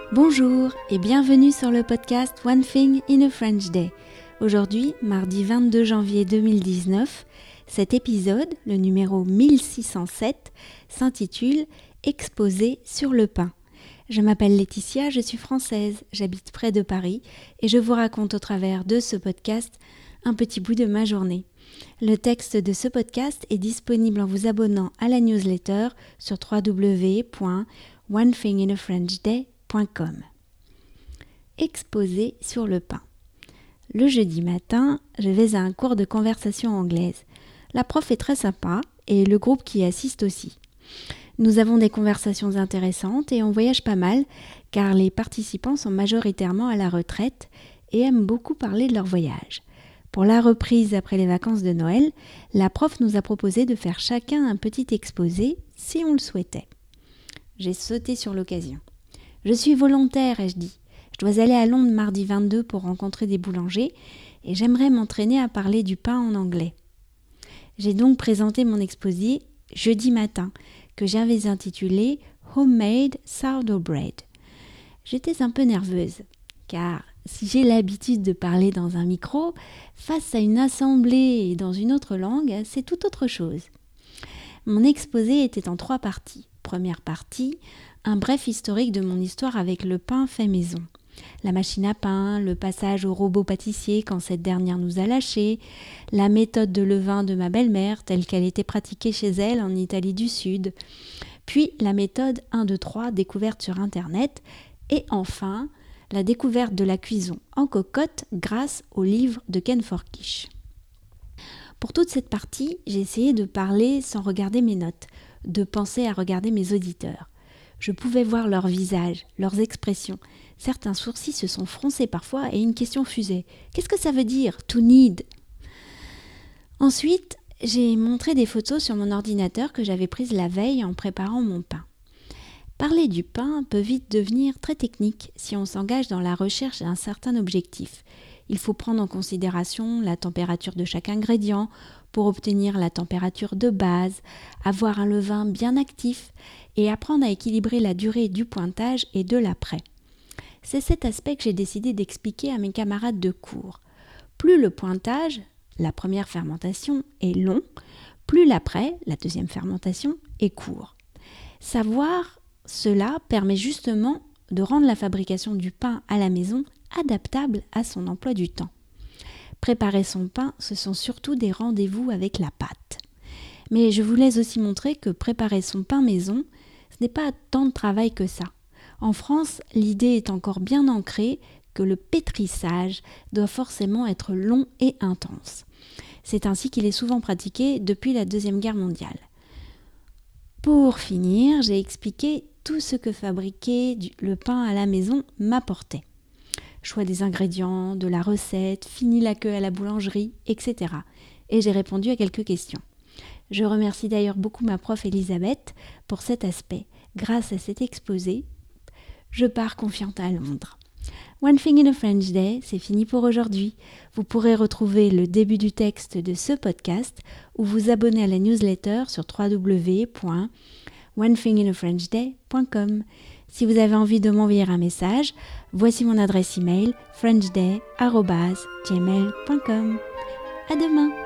Bonjour et bienvenue sur le podcast One Thing in a French Day. Aujourd'hui, mardi 22 janvier 2019, cet épisode, le numéro 1607, s'intitule « Exposé sur le pain ». Je m'appelle Laetitia, je suis française, j'habite près de Paris et je vous raconte au travers de ce podcast un petit bout de ma journée. Le texte de ce podcast est disponible en vous abonnant à la newsletter sur www.onethinginafrenchday.com. Exposé sur le pain. Le jeudi matin, je vais à un cours de conversation anglaise. La prof est très sympa et le groupe qui y assiste aussi. Nous avons des conversations intéressantes et on voyage pas mal car les participants sont majoritairement à la retraite et aiment beaucoup parler de leur voyage. Pour la reprise après les vacances de Noël, la prof nous a proposé de faire chacun un petit exposé si on le souhaitait. J'ai sauté sur l'occasion. Je suis volontaire, ai-je dit. Je dois aller à Londres mardi 22 pour rencontrer des boulangers et j'aimerais m'entraîner à parler du pain en anglais. J'ai donc présenté mon exposé jeudi matin, que j'avais intitulé « Homemade Sourdough Bread ». J'étais un peu nerveuse, car si j'ai l'habitude de parler dans un micro, face à une assemblée et dans une autre langue, c'est tout autre chose. Mon exposé était en 3 parties. Première partie, un bref historique de mon histoire avec le pain fait maison. La machine à pain, le passage au robot pâtissier quand cette dernière nous a lâchés, la méthode de levain de ma belle-mère telle qu'elle était pratiquée chez elle en Italie du Sud, puis la méthode 1, 2, 3 découverte sur Internet, et enfin la découverte de la cuisson en cocotte grâce au livre de Ken Forkish. Pour toute cette partie, j'ai essayé de parler sans regarder mes notes, de penser à regarder mes auditeurs. Je pouvais voir leurs visages, leurs expressions. Certains sourcils se sont froncés parfois et une question fusait. Qu'est-ce que ça veut dire, to need ? Ensuite, j'ai montré des photos sur mon ordinateur que j'avais prises la veille en préparant mon pain. Parler du pain peut vite devenir très technique si on s'engage dans la recherche d'un certain objectif. Il faut prendre en considération la température de chaque ingrédient pour obtenir la température de base, avoir un levain bien actif et apprendre à équilibrer la durée du pointage et de l'après. C'est cet aspect que j'ai décidé d'expliquer à mes camarades de cours. Plus le pointage, la première fermentation, est long, plus l'après, la deuxième fermentation, est court. Savoir cela permet justement de rendre la fabrication du pain à la maison adaptable à son emploi du temps. Préparer son pain, ce sont surtout des rendez-vous avec la pâte. Mais je voulais aussi montrer que préparer son pain maison, ce n'est pas tant de travail que ça. En France, l'idée est encore bien ancrée que le pétrissage doit forcément être long et intense. C'est ainsi qu'il est souvent pratiqué depuis la Deuxième Guerre mondiale. Pour finir, j'ai expliqué tout ce que fabriquer le pain à la maison m'apportait. Choix des ingrédients, de la recette, fini la queue à la boulangerie, etc. Et j'ai répondu à quelques questions. Je remercie d'ailleurs beaucoup ma prof Elisabeth pour cet aspect. Grâce à cet exposé, je pars confiante à Londres. One Thing in a French Day, c'est fini pour aujourd'hui. Vous pourrez retrouver le début du texte de ce podcast ou vous abonner à la newsletter sur www.onethinginafrenchday.com. Si vous avez envie de m'envoyer un message, voici mon adresse email frenchday@gmail.com. À demain!